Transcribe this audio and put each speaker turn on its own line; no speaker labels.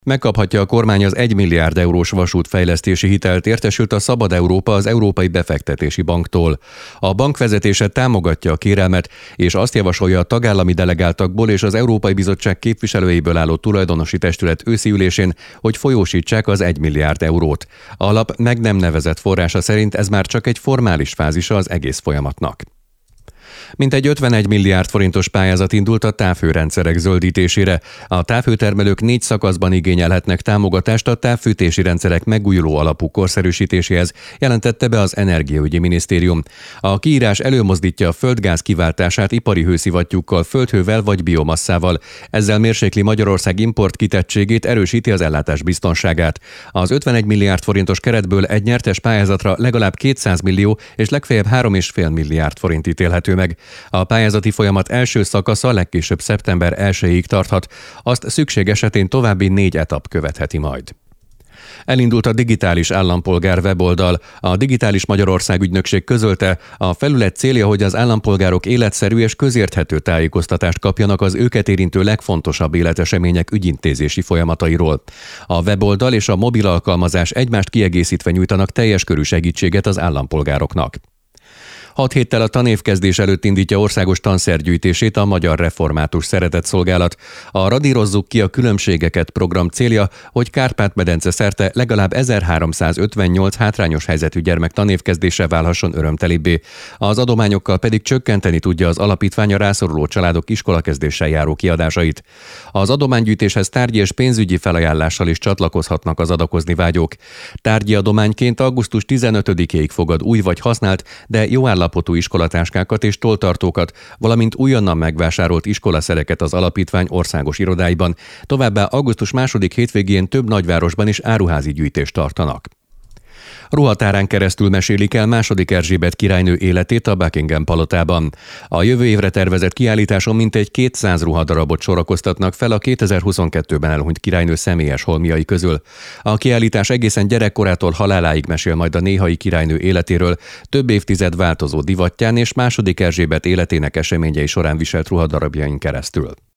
Megkaphatja a kormány az 1 milliárd eurós vasútfejlesztési hitelt, értesült a Szabad Európa az Európai Befektetési Banktól. A bank vezetése támogatja a kérelmet, és azt javasolja a tagállami delegáltakból és az Európai Bizottság képviselőiből álló tulajdonosi testület őszi ülésén, hogy folyósítsák az 1 milliárd eurót. A lap meg nem nevezett forrása szerint ez már csak egy formális fázisa az egész folyamatnak. Mintegy 51 milliárd forintos pályázat indult a távhőrendszerek zöldítésére. A távhőtermelők 4 szakaszban igényelhetnek támogatást a távfűtési rendszerek megújuló alapú korszerűsítéséhez, jelentette be az Energiaügyi Minisztérium. A kiírás előmozdítja a földgáz kiváltását ipari hőszivattyúkkal, földhővel vagy biomasszával. Ezzel mérsékli Magyarország import kitettségét, erősíti az ellátás biztonságát. Az 51 milliárd forintos keretből egy nyertes pályázatra legalább 200 millió és legfeljebb 3,5 milliárd forint ítélhető meg. A pályázati folyamat első szakasza legkésőbb szeptember 1-ig tarthat, azt szükség esetén további 4 etap követheti majd. Elindult a Digitális Állampolgár weboldal. A Digitális Magyarország ügynökség közölte, a felület célja, hogy az állampolgárok életszerű és közérthető tájékoztatást kapjanak az őket érintő legfontosabb életesemények ügyintézési folyamatairól. A weboldal és a mobil alkalmazás egymást kiegészítve nyújtanak teljes körű segítséget az állampolgároknak. 6 héttel a tanévkezdés előtt indítja országos tanszergyűjtését a Magyar Református Szeretetszolgálat. A Radírozzuk ki a különbségeket program célja, hogy Kárpát-medence szerte legalább 1358 hátrányos helyzetű gyermek tanévkezdése válhasson örömtelibbé. Az adományokkal pedig csökkenteni tudja az alapítvány a rászoruló családok iskolakezdéssel járó kiadásait. Az adománygyűjtéshez tárgyi és pénzügyi felajánlással is csatlakozhatnak az adakozni vágyók. Tárgyi adományként augusztus 15-ig fogad új vagy használt, de jó állapotú iskolatáskákat és tolltartókat, valamint újonnan megvásárolt iskolaszereket az alapítvány országos irodáiban. Továbbá augusztus 2. hétvégén több nagyvárosban is áruházi gyűjtést tartanak. Ruhatárán keresztül mesélik el II. Erzsébet királynő életét a Buckingham palotában. A jövő évre tervezett kiállításon mintegy 200 ruhadarabot sorakoztatnak fel a 2022-ben elhunyt királynő személyes holmiai közül. A kiállítás egészen gyerekkorától haláláig mesél majd a néhai királynő életéről, több évtized változó divatján és II. Erzsébet életének eseményei során viselt ruhadarabjain keresztül.